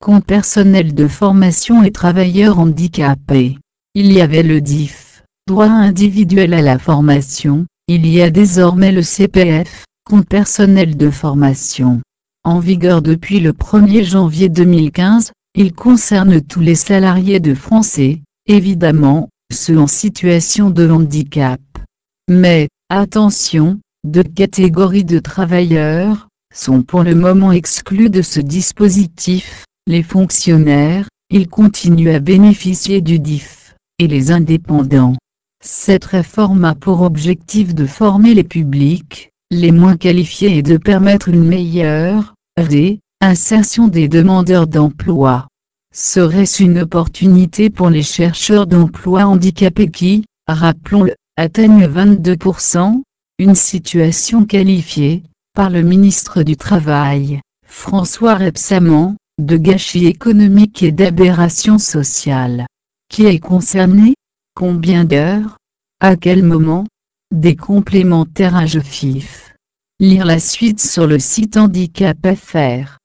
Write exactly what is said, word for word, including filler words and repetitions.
compte personnel de formation et travailleurs handicapés. Il y avait le D I F, droit individuel à la formation, il y a désormais le C P F, compte personnel de formation. En vigueur depuis le premier janvier deux mille quinze, il concerne tous les salariés de Français, évidemment, ceux en situation de handicap. Mais, attention, deux catégories de travailleurs sont pour le moment exclus de ce dispositif, les fonctionnaires, ils continuent à bénéficier du D I F, et les indépendants. Cette réforme a pour objectif de former les publics, les moins qualifiés et de permettre une meilleure réinsertion des demandeurs d'emploi. Serait-ce une opportunité pour les chercheurs d'emploi handicapés qui, rappelons-le, atteignent vingt-deux pour cent, une situation qualifiée, par le ministre du Travail, François Rebsamen, de gâchis économique et d'aberration sociale. Qui est concerné? Combien d'heures? À quel moment? Des complémentaires à F I F. Lire la suite sur le site handicap point F R.